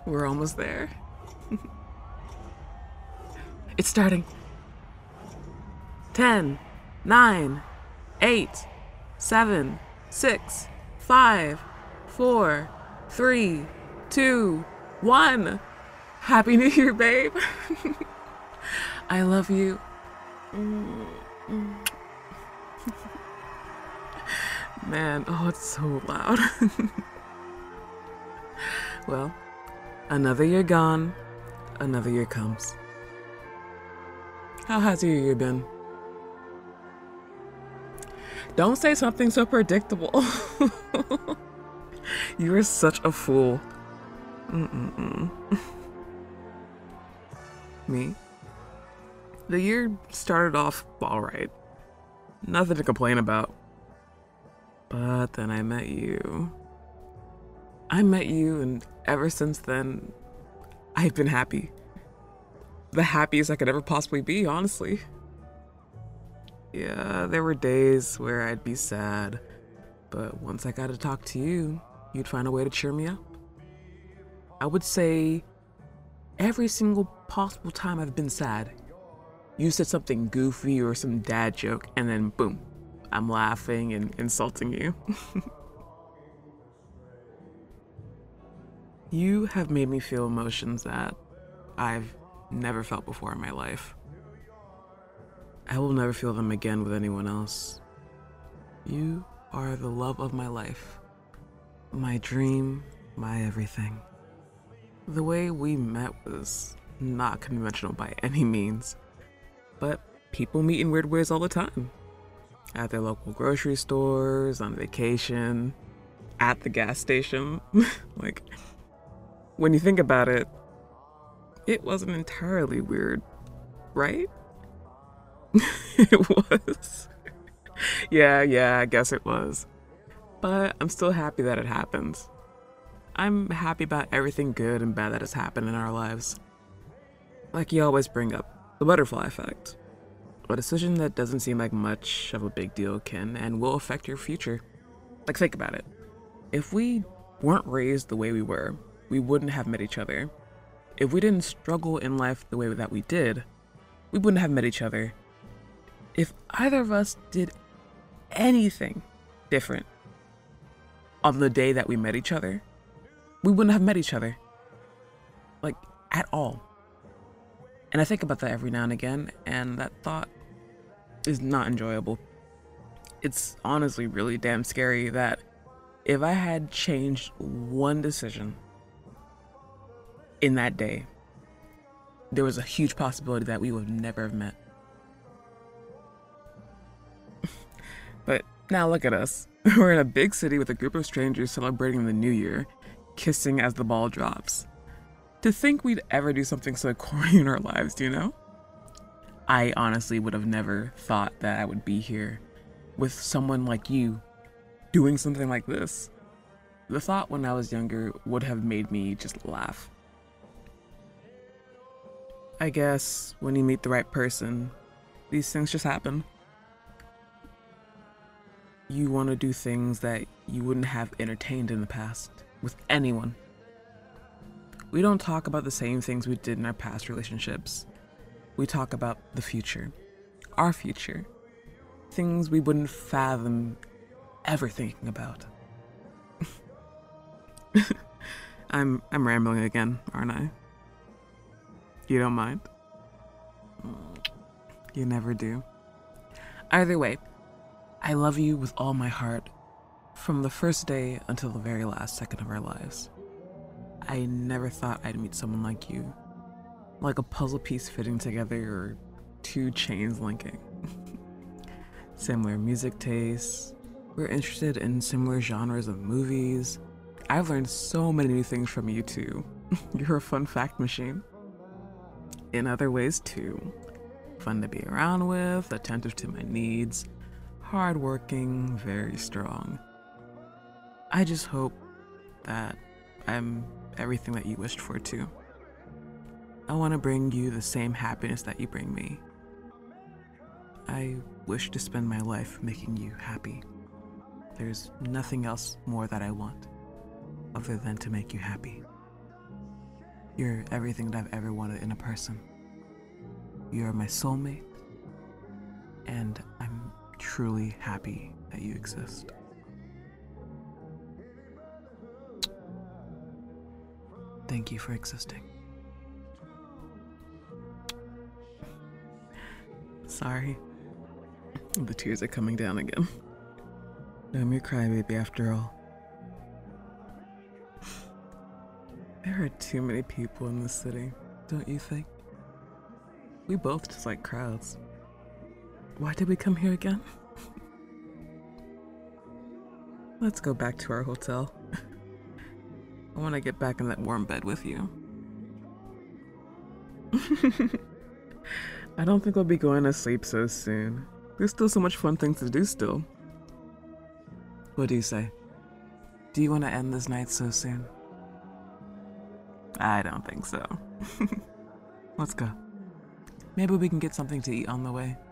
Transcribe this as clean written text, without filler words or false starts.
We're almost there. It's starting. 10, 9, 8, 7, 6, 5, 4, 3, 2, 1. Happy New Year, babe. I love you. Man, oh, it's so loud. Well, another year gone, another year comes. How has your year been? Don't say something so predictable. You are such a fool. Me? The year started off alright. Nothing to complain about. But then I met you. And ever since then, I've been happy. The happiest I could ever possibly be, honestly. Yeah, there were days where I'd be sad, but once I got to talk to you, you'd find a way to cheer me up. I would say every single possible time I've been sad, you said something goofy or some dad joke, and then boom, I'm laughing and insulting you. You have made me feel emotions that I've never felt before in my life. I will never feel them again with anyone else. You are the love of my life, my dream, my everything. The way we met was not conventional by any means, but people meet in weird ways all the time. At their local grocery stores, on vacation, at the gas station. Like, when you think about it, it wasn't entirely weird, right? It was. Yeah, I guess it was. But I'm still happy that it happened. I'm happy about everything good and bad that has happened in our lives. Like you always bring up, the butterfly effect. A decision that doesn't seem like much of a big deal can and will affect your future. Like, think about it. If we weren't raised the way we were, we wouldn't have met each other. If we didn't struggle in life the way that we did, we wouldn't have met each other. If either of us did anything different on the day that we met each other, we wouldn't have met each other. Like, at all. And I think about that every now and again, and that thought is not enjoyable. It's honestly really damn scary that if I had changed one decision in that day, there was a huge possibility that we would never have met. But now look at us. We're in a big city with a group of strangers celebrating the new year, kissing as the ball drops. To think we'd ever do something so corny in our lives, do you know? I honestly would have never thought that I would be here with someone like you doing something like this. The thought when I was younger would have made me just laugh. I guess when you meet the right person, these things just happen. You want to do things that you wouldn't have entertained in the past with anyone. We don't talk about the same things we did in our past relationships. We talk about the future, our future, things we wouldn't fathom ever thinking about. I'm rambling again, aren't I? You don't mind? You never do. Either way, I love you with all my heart, from the first day until the very last second of our lives. I never thought I'd meet someone like you, like a puzzle piece fitting together or two chains linking. Similar music tastes, we're interested in similar genres of movies. I've learned so many new things from you too. You're a fun fact machine. In other ways too. Fun to be around with, attentive to my needs, hardworking, very strong. I just hope that I'm everything that you wished for too. I want to bring you the same happiness that you bring me. I wish to spend my life making you happy. There's nothing else more that I want other than to make you happy. You're everything that I've ever wanted in a person. You're my soulmate, and I'm truly happy that you exist. Thank you for existing. Sorry. The tears are coming down again. I'm your crybaby after all. There are too many people in this city, don't you think? We both just like crowds. Why did we come here again? Let's go back to our hotel. I want to get back in that warm bed with you. I don't think we'll be going to sleep so soon. There's still so much fun things to do still. What do you say? Do you want to end this night so soon? I don't think so. Let's go. Maybe we can get something to eat on the way.